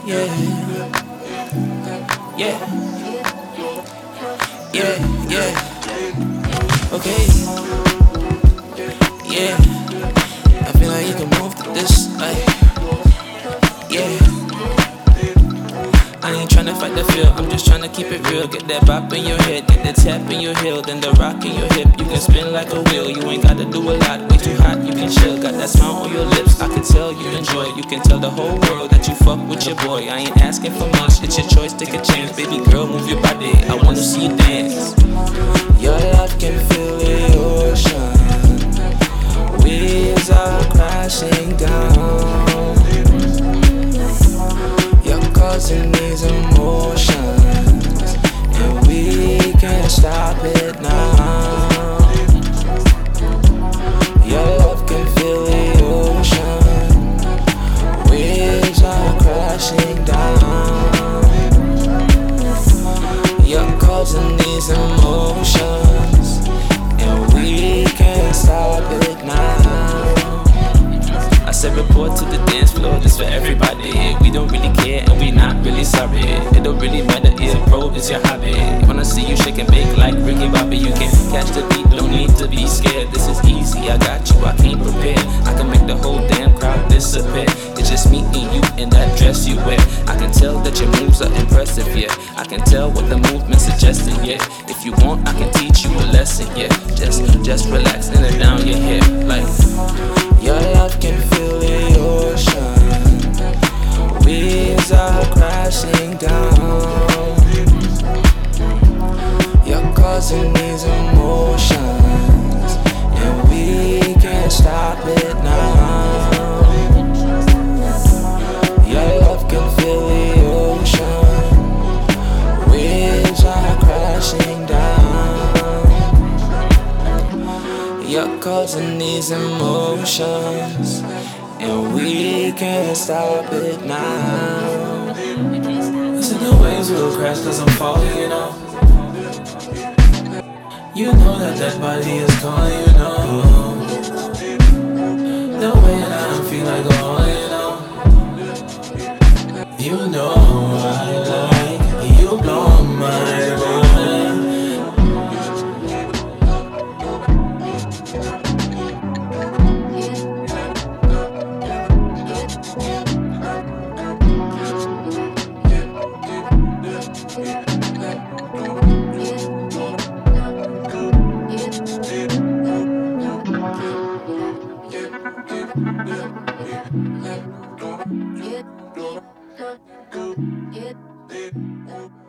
Yeah, yeah, yeah, yeah. Okay, yeah. I feel like you can move to this, like, yeah. I ain't tryna fight the feel, I'm just tryna keep it real. Get that bop in your head, get that tap in your heel, then the rock in your hip. You can spin like a wheel, you ain't gotta do a lot. Way too hot, you can chill. Got that smile on your lips, I can tell you enjoy it. You can tell the whole world that you fuck with your boy. I ain't asking for much, it's your choice, take a chance. Baby girl, move your body, I wanna see you dance. Your love can fill the ocean, waves are crashing down. You're causing these emotions, and we can't stop it now. Your love can fill the ocean, waves are crashing down. You're causing these emotions, and we can't stop it now. I said report to the dance floor, this for everybody. We don't really care and we not really sorry. It don't really matter if pro is your hobby. Wanna see you shake and bake like Ricky Bobby. You can catch the beat, don't need to be scared. This is easy, I got you, I came prepared. I can make the whole damn crowd disappear. It's just me and you in that dress you wear. I can tell that your moves are impressive, yeah. I can tell what the movement's suggesting, yeah. If you want, I can teach you a lesson, yeah. Just relax and it down your head, like. Your love can fill the ocean, waves are crashing down. You're causing these emotions, and we can't stop it now. Your love can fill the ocean, waves are crashing down. You're causing these emotions, and we can't stop it now. Listen, the waves will crash cause I'm falling, you know. You know that body is calling, you know. The way that I feel like going, you know. You know I like, you blow my mind. Yeah.